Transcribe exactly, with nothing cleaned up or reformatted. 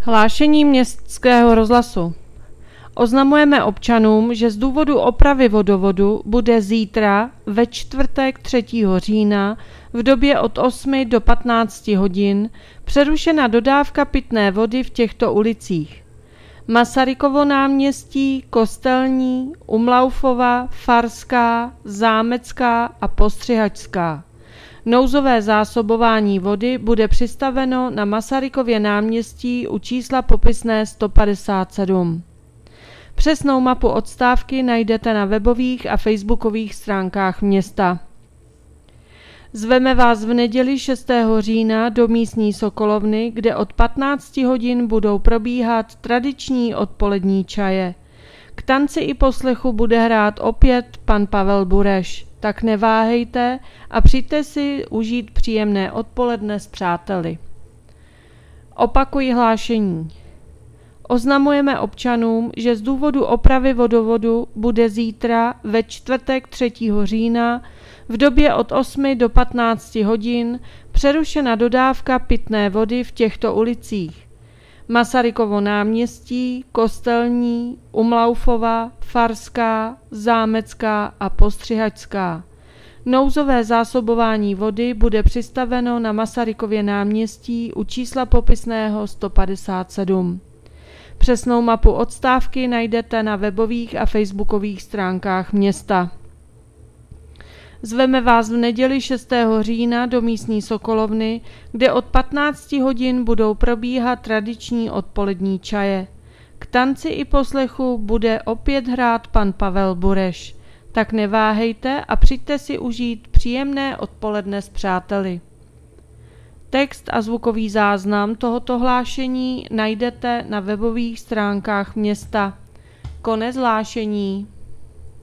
Hlášení Městského rozhlasu. Oznamujeme občanům, že z důvodu opravy vodovodu bude zítra ve čtvrtek třetího října v době od osmi do patnácti hodin přerušena dodávka pitné vody v těchto ulicích: Masarykovo náměstí, Kostelní, Umlaufova, Farská, Zámecká a Postřihačská. Nouzové zásobování vody bude přistaveno na Masarykově náměstí u čísla popisné sto padesát sedm. Přesnou mapu odstávky najdete na webových a facebookových stránkách města. Zveme vás v neděli šestého října do místní Sokolovny, kde od patnácti hodin budou probíhat tradiční odpolední čaje. K tanci i poslechu bude hrát opět pan Pavel Bureš. Tak neváhejte a přijďte si užít příjemné odpoledne s přáteli. Opakuji hlášení. Oznamujeme občanům, že z důvodu opravy vodovodu bude zítra ve čtvrtek třetího října v době od osmi do patnácti hodin přerušena dodávka pitné vody v těchto ulicích: Masarykovo náměstí, Kostelní, Umlaufova, Farská, Zámecká a Postřihačská. Nouzové zásobování vody bude přistaveno na Masarykově náměstí u čísla popisného sto padesát sedm. Přesnou mapu odstávky najdete na webových a facebookových stránkách města. Zveme vás v neděli šestého října do místní Sokolovny, kde od patnácti hodin budou probíhat tradiční odpolední čaje. K tanci i poslechu bude opět hrát pan Pavel Bureš. Tak neváhejte a přijďte si užít příjemné odpoledne s přáteli. Text a zvukový záznam tohoto hlášení najdete na webových stránkách města. Konec hlášení.